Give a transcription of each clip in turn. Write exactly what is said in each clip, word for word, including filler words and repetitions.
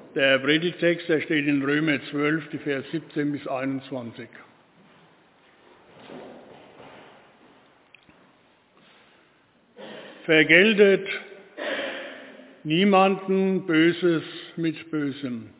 Der Predigtext, der steht in Römer zwölf, die Vers siebzehn bis einundzwanzig. Vergeltet niemanden Böses mit Bösem.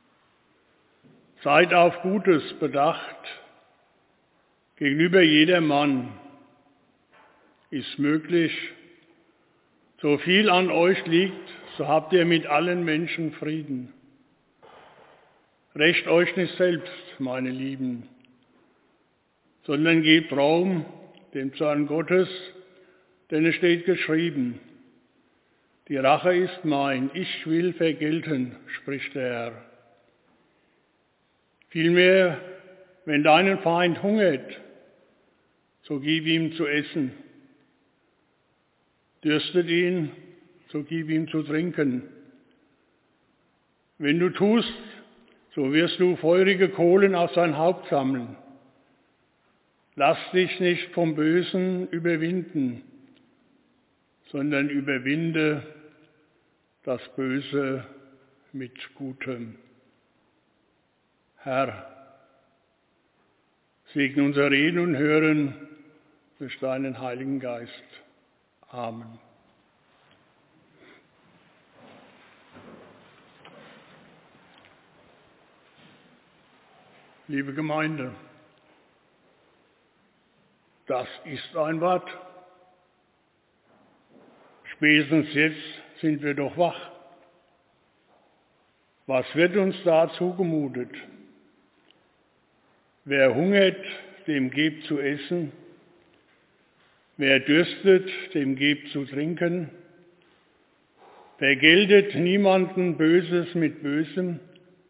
Seid auf Gutes bedacht. Gegenüber jedermann ist möglich. So viel an euch liegt, so habt ihr mit allen Menschen Frieden. Rächt euch nicht selbst, meine Lieben, sondern gebt Raum dem Zorn Gottes, denn es steht geschrieben, die Rache ist mein, ich will vergelten, spricht der Herr. Vielmehr, wenn deinen Feind hungert, so gib ihm zu essen. Dürstet ihn, so gib ihm zu trinken. Wenn du tust, so wirst du feurige Kohlen auf sein Haupt sammeln. Lass dich nicht vom Bösen überwinden, sondern überwinde das Böse mit Gutem. Herr, segne unser Reden und Hören durch deinen Heiligen Geist. Amen. Liebe Gemeinde, das ist ein Wort. Spätestens jetzt sind wir doch wach. Was wird uns da zugemutet? Wer hungert, dem gebt zu essen. Wer dürstet, dem gebt zu trinken. Vergeltet niemanden Böses mit Bösem.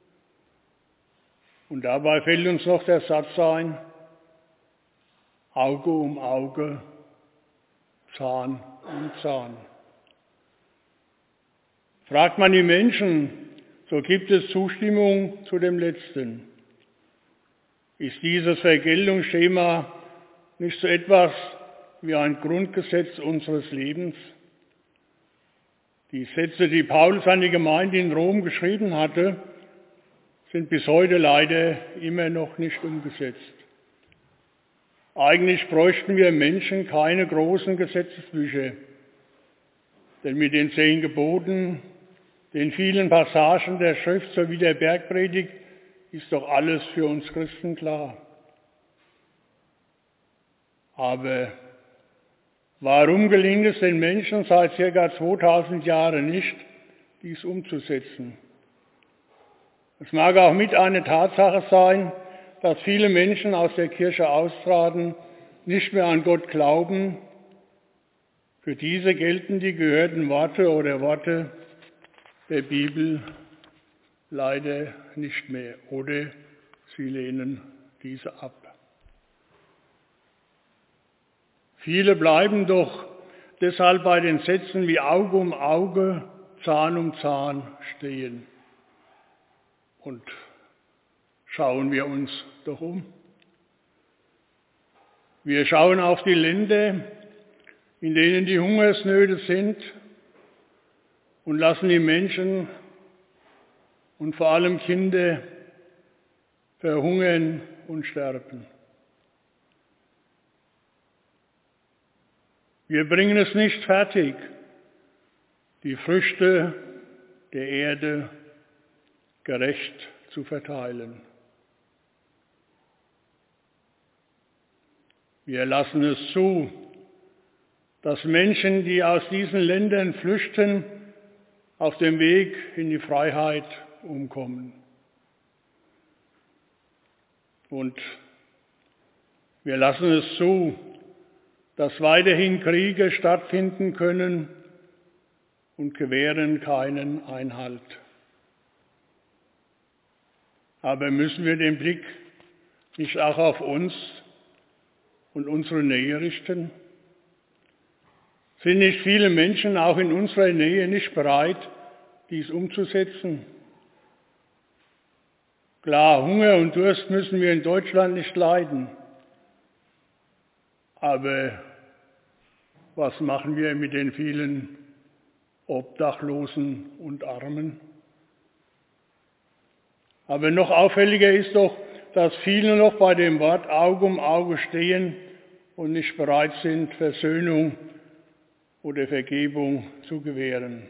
Und dabei fällt uns noch der Satz ein, Auge um Auge, Zahn um Zahn. Fragt man die Menschen, so gibt es Zustimmung zu dem Letzten. Ist dieses Vergeltungsschema nicht so etwas wie ein Grundgesetz unseres Lebens? Die Sätze, die Paulus an die Gemeinde in Rom geschrieben hatte, sind bis heute leider immer noch nicht umgesetzt. Eigentlich bräuchten wir Menschen keine großen Gesetzesbücher, denn mit den zehn Geboten, den vielen Passagen der Schrift sowie der Bergpredigt ist doch alles für uns Christen klar. Aber warum gelingt es den Menschen seit ca. zweitausend Jahren nicht, dies umzusetzen? Es mag auch mit eine Tatsache sein, dass viele Menschen aus der Kirche austraten, nicht mehr an Gott glauben. Für diese gelten die gehörten Worte oder Worte der Bibel leider nicht mehr oder sie lehnen diese ab. Viele bleiben doch deshalb bei den Sätzen wie Auge um Auge, Zahn um Zahn stehen. Und schauen wir uns doch um. Wir schauen auf die Länder, in denen die Hungersnöte sind und lassen die Menschen und vor allem Kinder verhungern und sterben. Wir bringen es nicht fertig, die Früchte der Erde gerecht zu verteilen. Wir lassen es zu, dass Menschen, die aus diesen Ländern flüchten, auf dem Weg in die Freiheit umkommen. Und wir lassen es zu, dass weiterhin Kriege stattfinden können und gewähren keinen Einhalt. Aber müssen wir den Blick nicht auch auf uns und unsere Nähe richten? Sind nicht viele Menschen auch in unserer Nähe nicht bereit, dies umzusetzen? Klar, Hunger und Durst müssen wir in Deutschland nicht leiden. Aber was machen wir mit den vielen Obdachlosen und Armen? Aber noch auffälliger ist doch, dass viele noch bei dem Wort Auge um Auge stehen und nicht bereit sind, Versöhnung oder Vergebung zu gewähren.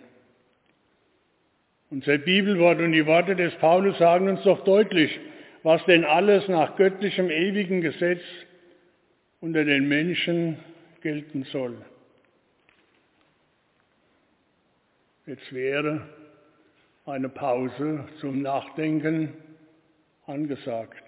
Unser Bibelwort und die Worte des Paulus sagen uns doch deutlich, was denn alles nach göttlichem ewigen Gesetz unter den Menschen gelten soll. Jetzt wäre eine Pause zum Nachdenken angesagt.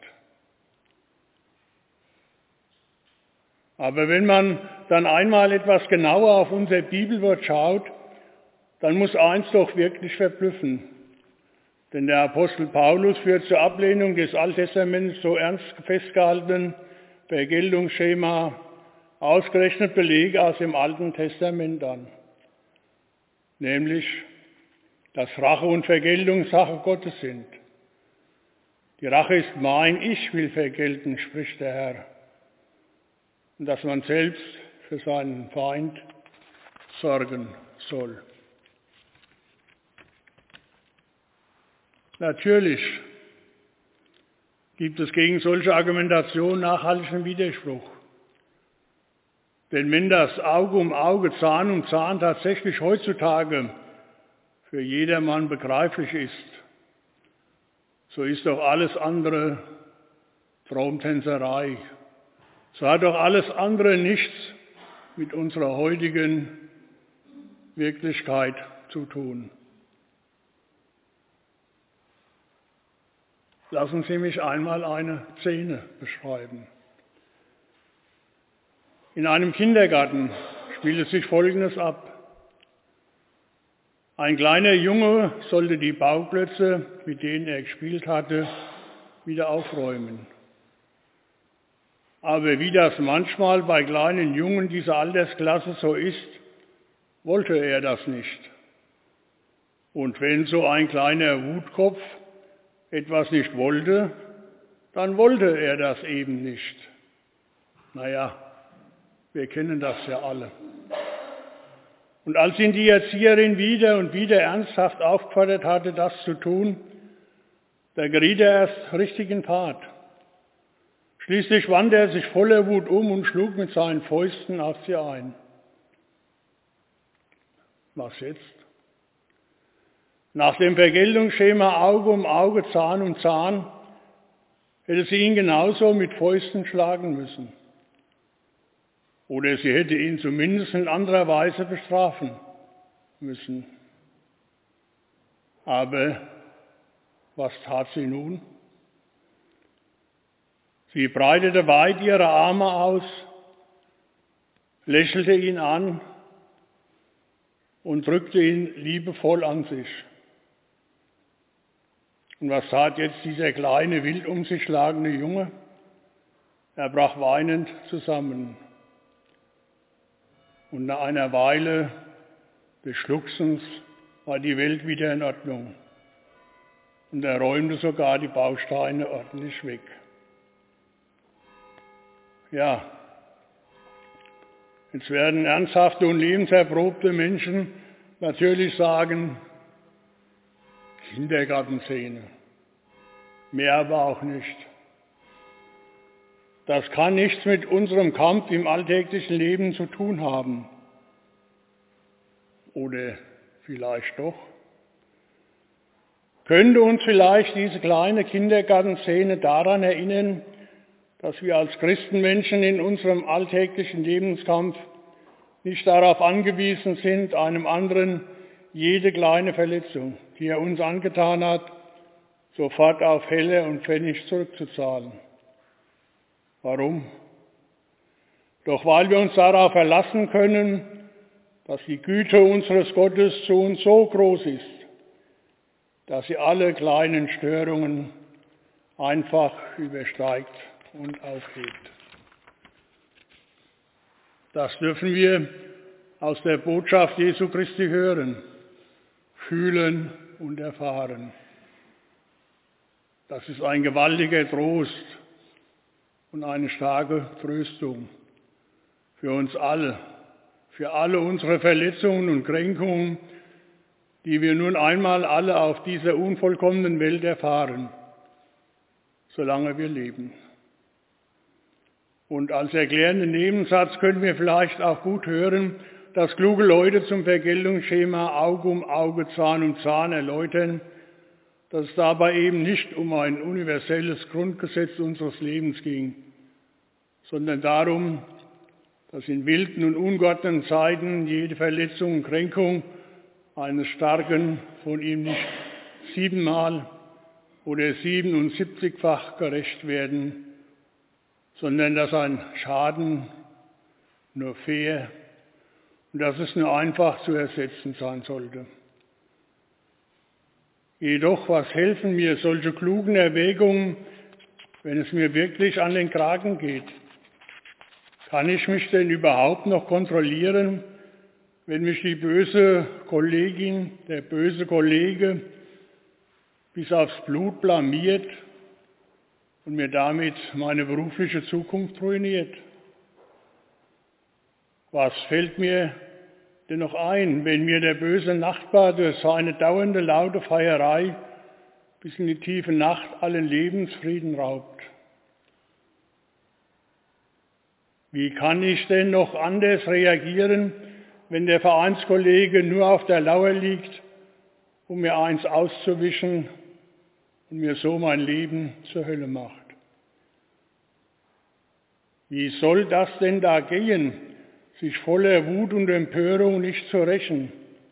Aber wenn man dann einmal etwas genauer auf unser Bibelwort schaut, dann muss eins doch wirklich verblüffen. Denn der Apostel Paulus führt zur Ablehnung des Alttestaments so ernst festgehaltenen Vergeltungsschema ausgerechnet Belege aus dem Alten Testament an. Nämlich, dass Rache und Vergeltung Sache Gottes sind. Die Rache ist mein, ich will vergelten, spricht der Herr. Und dass man selbst für seinen Feind sorgen soll. Natürlich gibt es gegen solche Argumentation nachhaltigen Widerspruch. Denn wenn das Auge um Auge, Zahn um Zahn tatsächlich heutzutage für jedermann begreiflich ist, so ist doch alles andere Traumtänzerei. So hat doch alles andere nichts mit unserer heutigen Wirklichkeit zu tun. Lassen Sie mich einmal eine Szene beschreiben. In einem Kindergarten spielte sich Folgendes ab. Ein kleiner Junge sollte die Bauklötze, mit denen er gespielt hatte, wieder aufräumen. Aber wie das manchmal bei kleinen Jungen dieser Altersklasse so ist, wollte er das nicht. Und wenn so ein kleiner Wutkopf etwas nicht wollte, dann wollte er das eben nicht. Naja, wir kennen das ja alle. Und als ihn die Erzieherin wieder und wieder ernsthaft aufgefordert hatte, das zu tun, da geriet er erst richtig in Fahrt. Schließlich wandte er sich voller Wut um und schlug mit seinen Fäusten auf sie ein. Was jetzt? Nach dem Vergeltungsschema Auge um Auge, Zahn um Zahn hätte sie ihn genauso mit Fäusten schlagen müssen. Oder sie hätte ihn zumindest in anderer Weise bestrafen müssen. Aber was tat sie nun? Sie breitete weit ihre Arme aus, lächelte ihn an und drückte ihn liebevoll an sich. Und was tat jetzt dieser kleine, wild um sich schlagende Junge? Er brach weinend zusammen. Und nach einer Weile des Schluchzens war die Welt wieder in Ordnung. Und er räumte sogar die Bausteine ordentlich weg. Ja, jetzt werden ernsthafte und lebenserprobte Menschen natürlich sagen, Kindergartenszene, mehr aber auch nicht. Das kann nichts mit unserem Kampf im alltäglichen Leben zu tun haben. Oder vielleicht doch? Könnte uns vielleicht diese kleine Kindergartenszene daran erinnern, dass wir als Christenmenschen in unserem alltäglichen Lebenskampf nicht darauf angewiesen sind, einem anderen jede kleine Verletzung, die er uns angetan hat, sofort auf Heller und Pfennig zurückzuzahlen. Warum? Doch weil wir uns darauf verlassen können, dass die Güte unseres Gottes zu uns so groß ist, dass sie alle kleinen Störungen einfach übersteigt und aufhebt. Das dürfen wir aus der Botschaft Jesu Christi hören, fühlen und erfahren. Das ist ein gewaltiger Trost und eine starke Tröstung für uns alle, für alle unsere Verletzungen und Kränkungen, die wir nun einmal alle auf dieser unvollkommenen Welt erfahren. solange wir leben. Und als erklärenden Nebensatz können wir vielleicht auch gut hören, dass kluge Leute zum Vergeltungsschema Auge um Auge, Zahn um Zahn erläutern, dass es dabei eben nicht um ein universelles Grundgesetz unseres Lebens ging, sondern darum, dass in wilden und ungeordneten Zeiten jede Verletzung und Kränkung eines Starken von ihm nicht siebenmal oder siebenundsiebzigfach gerecht werden, sondern dass ein Schaden nur fair und dass es nur einfach zu ersetzen sein sollte. Jedoch, was helfen mir solche klugen Erwägungen, wenn es mir wirklich an den Kragen geht? Kann ich mich denn überhaupt noch kontrollieren, wenn mich die böse Kollegin, der böse Kollege bis aufs Blut blamiert und mir damit meine berufliche Zukunft ruiniert? Was fällt mir denn noch ein, wenn mir der böse Nachbar durch seine dauernde laute Feierei bis in die tiefe Nacht allen Lebensfrieden raubt? Wie kann ich denn noch anders reagieren, wenn der Vereinskollege nur auf der Lauer liegt, um mir eins auszuwischen und mir so mein Leben zur Hölle macht? Wie soll das denn da gehen, sich voller Wut und Empörung nicht zu rächen,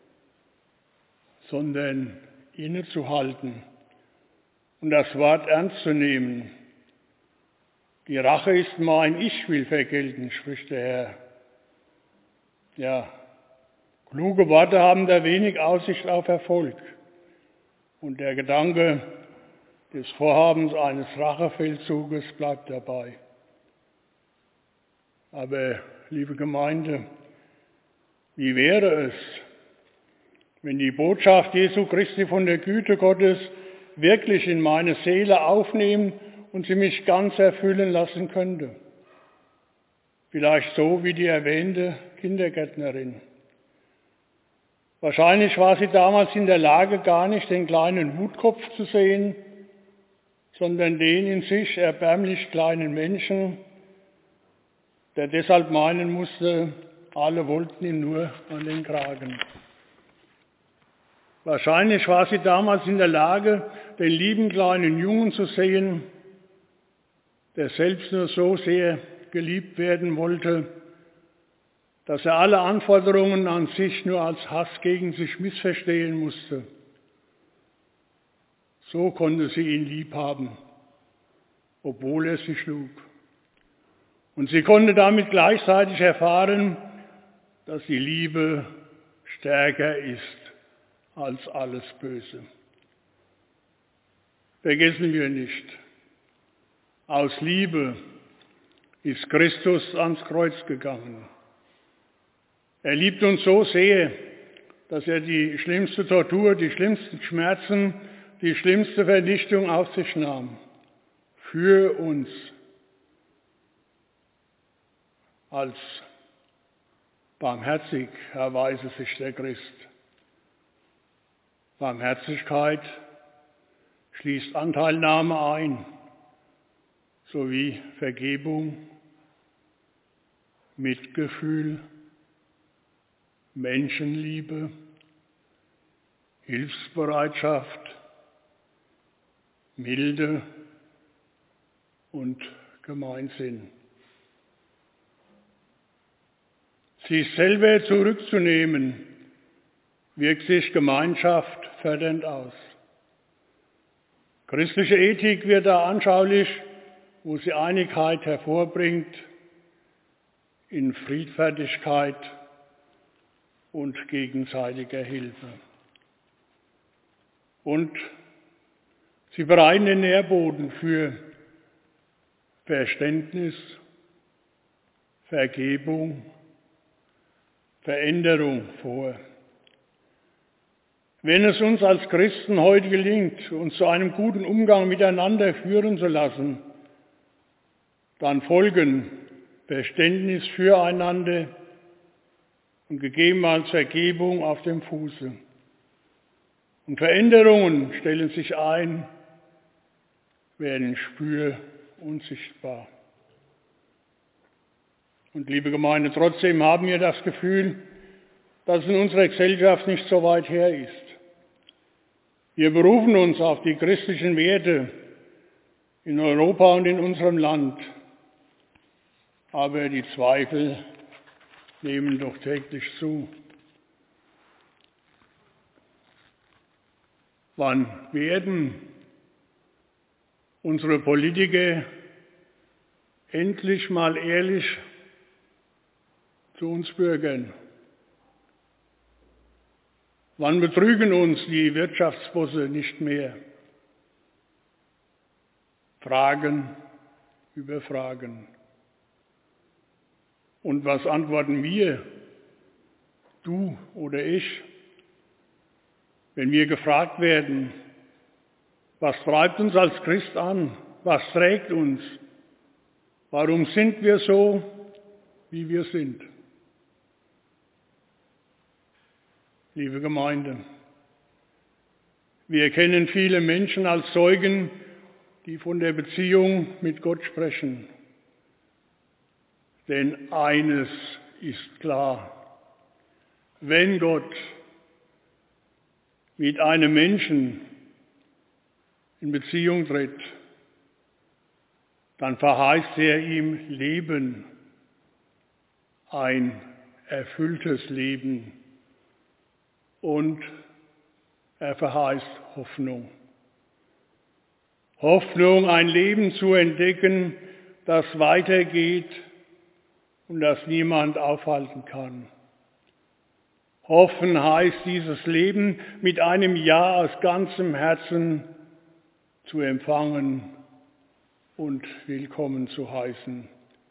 sondern innezuhalten und das Wort ernst zu nehmen? Die Rache ist mein, ich will vergelten, spricht der Herr. Ja, kluge Worte haben da wenig Aussicht auf Erfolg. Und der Gedanke des Vorhabens eines Rachefeldzuges bleibt dabei. Aber, liebe Gemeinde, wie wäre es, wenn die Botschaft Jesu Christi von der Güte Gottes wirklich in meine Seele aufnehmen und sie mich ganz erfüllen lassen könnte? Vielleicht so wie die erwähnte Kindergärtnerin. Wahrscheinlich war sie damals in der Lage, gar nicht den kleinen Wutkopf zu sehen, sondern den in sich erbärmlich kleinen Menschen, der deshalb meinen musste, alle wollten ihn nur an den Kragen. Wahrscheinlich war sie damals in der Lage, den lieben kleinen Jungen zu sehen, der selbst nur so sehr geliebt werden wollte, dass er alle Anforderungen an sich nur als Hass gegen sich missverstehen musste. So konnte sie ihn lieb haben, obwohl er sie schlug. Und sie konnte damit gleichzeitig erfahren, dass die Liebe stärker ist als alles Böse. Vergessen wir nicht, aus Liebe ist Christus ans Kreuz gegangen. Er liebt uns so sehr, dass er die schlimmste Tortur, die schlimmsten Schmerzen, die schlimmste Vernichtung auf sich nahm. Für uns. Als barmherzig erweise sich der Christ. Barmherzigkeit schließt Anteilnahme ein, sowie Vergebung, Mitgefühl, Menschenliebe, Hilfsbereitschaft, Milde und Gemeinsinn. Sich selber zurückzunehmen, wirkt sich Gemeinschaft fördernd aus. Christliche Ethik wird da anschaulich, wo sie Einigkeit hervorbringt, in Friedfertigkeit und gegenseitiger Hilfe. Und sie bereiten den Nährboden für Verständnis, Vergebung, Veränderung vor. Wenn es uns als Christen heute gelingt, uns zu einem guten Umgang miteinander führen zu lassen, dann folgen Verständnis füreinander und gegebenenfalls Vergebung auf dem Fuße. Und Veränderungen stellen sich ein, werden spür und sichtbar. Und liebe Gemeinde, trotzdem haben wir das Gefühl, dass es in unserer Gesellschaft nicht so weit her ist. Wir berufen uns auf die christlichen Werte in Europa und in unserem Land. Aber die Zweifel nehmen doch täglich zu. Wann werden unsere Politiker endlich mal ehrlich zu uns Bürgern? Wann betrügen uns die Wirtschaftsbosse nicht mehr? Fragen über Fragen. Und was antworten wir, du oder ich, wenn wir gefragt werden, was treibt uns als Christ an? Was trägt uns? Warum sind wir so, wie wir sind? Liebe Gemeinde, wir kennen viele Menschen als Zeugen, die von der Beziehung mit Gott sprechen. Denn eines ist klar: Wenn Gott mit einem Menschen in Beziehung tritt, dann verheißt er ihm Leben, ein erfülltes Leben, und er verheißt Hoffnung. Hoffnung, ein Leben zu entdecken, das weitergeht und das niemand aufhalten kann. Hoffen heißt, dieses Leben mit einem Ja aus ganzem Herzen zu empfangen und willkommen zu heißen.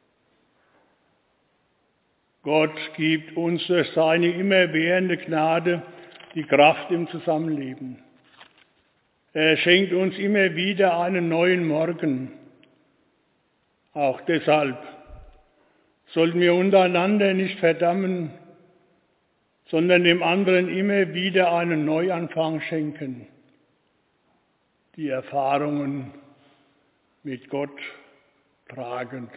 Gott gibt uns durch seine immerwährende Gnade die Kraft im Zusammenleben. Er schenkt uns immer wieder einen neuen Morgen. Auch deshalb sollten wir untereinander nicht verdammen, sondern dem anderen immer wieder einen Neuanfang schenken. Die Erfahrungen mit Gott tragend.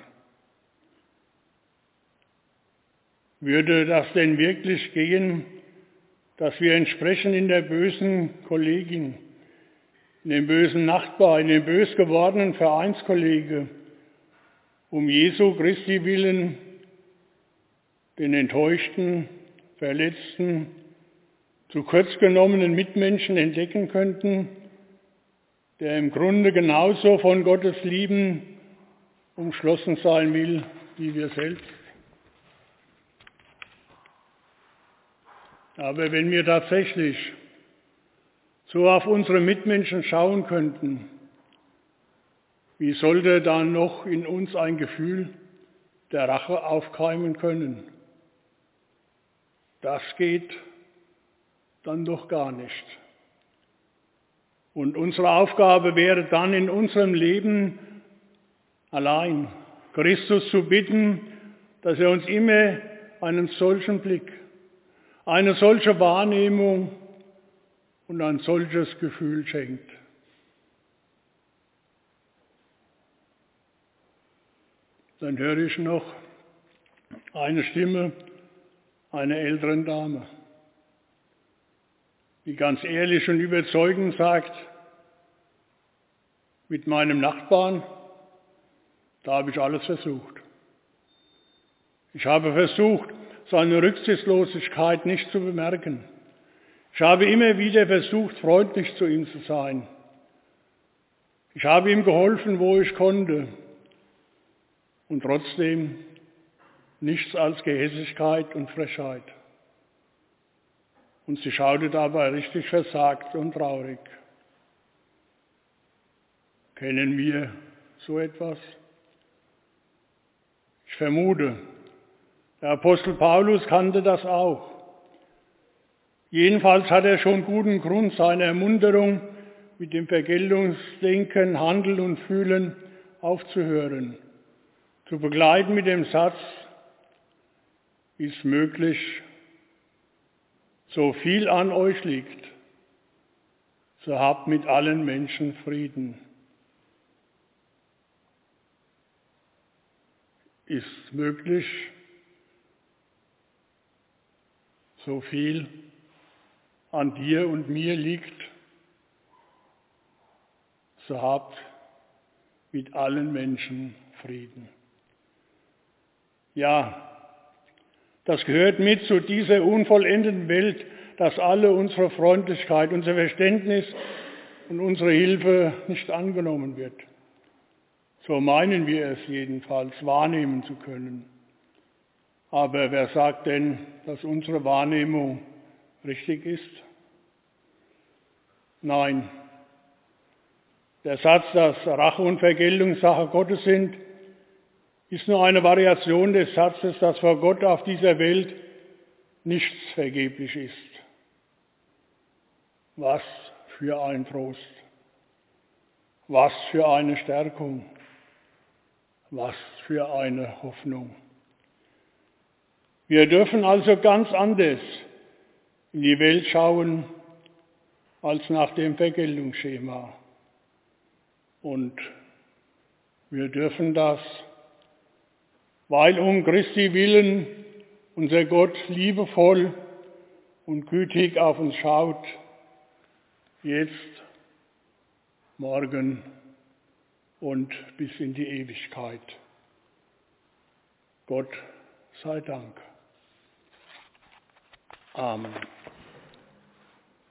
Würde das denn wirklich gehen, dass wir entsprechend in der bösen Kollegin, in dem bösen Nachbar, in dem bös gewordenen Vereinskollege, um Jesu Christi willen den enttäuschten, verletzten, zu kurz genommenen Mitmenschen entdecken könnten, der im Grunde genauso von Gottes Lieben umschlossen sein will wie wir selbst? Aber wenn wir tatsächlich so auf unsere Mitmenschen schauen könnten, wie sollte dann noch in uns ein Gefühl der Rache aufkeimen können? Das geht dann doch gar nicht. Und unsere Aufgabe wäre dann in unserem Leben allein, Christus zu bitten, dass er uns immer einen solchen Blick, eine solche Wahrnehmung und ein solches Gefühl schenkt. Dann höre ich noch eine Stimme einer älteren Dame, die ganz ehrlich und überzeugend sagt, mit meinem Nachbarn, da habe ich alles versucht. Ich habe versucht, seine Rücksichtslosigkeit nicht zu bemerken. Ich habe immer wieder versucht, freundlich zu ihm zu sein. Ich habe ihm geholfen, wo ich konnte. Und trotzdem nichts als Gehässigkeit und Frechheit. Und sie schaute dabei richtig versagt und traurig. Kennen wir so etwas? Ich vermute, der Apostel Paulus kannte das auch. Jedenfalls hat er schon guten Grund, seine Ermunterung mit dem Vergeltungsdenken, Handeln und Fühlen aufzuhören, zu begleiten mit dem Satz: Ist möglich, so viel an euch liegt, so habt mit allen Menschen Frieden. ist möglich, so viel an dir und mir liegt, so habt mit allen Menschen Frieden. Ja, das gehört mit zu dieser unvollendeten Welt, dass alle unsere Freundlichkeit, unser Verständnis und unsere Hilfe nicht angenommen wird. So meinen wir es jedenfalls, wahrnehmen zu können. Aber wer sagt denn, dass unsere Wahrnehmung richtig ist? Nein. Der Satz, dass Rache und Vergeltung Sache Gottes sind, ist nur eine Variation des Satzes, dass vor Gott auf dieser Welt nichts vergeblich ist. Was für ein Trost, was für eine Stärkung, was für eine Hoffnung. Wir dürfen also ganz anders in die Welt schauen als nach dem Vergeltungsschema. Und wir dürfen das, weil um Christi willen unser Gott liebevoll und gütig auf uns schaut, jetzt, morgen und bis in die Ewigkeit. Gott sei Dank. Amen.